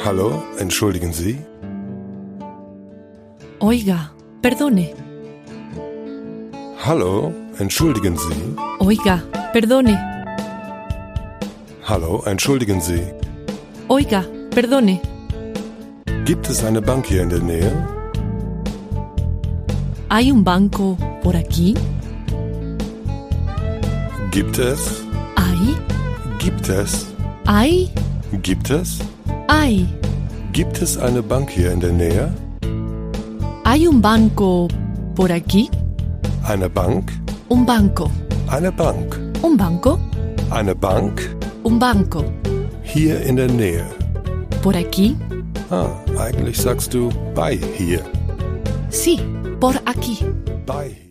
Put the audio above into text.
Hallo, entschuldigen Sie? Oiga, perdone. Hallo, entschuldigen Sie? Oiga, perdone. Hallo, entschuldigen Sie? Oiga, perdone. Gibt es eine Bank hier in der Nähe? ¿Hay un banco por aquí? Gibt es? ¿Hay? Gibt es? ¿Hay? Gibt es? ¿Hay? Gibt es eine Bank hier in der Nähe? ¿Hay un banco por aquí? Eine Bank? Un banco. Eine Bank. ¿Un banco? Eine Bank? Un banco. Hier in der Nähe. ¿Por aquí? Eigentlich sagst du bei hier. Sí, por aquí. Bei hier.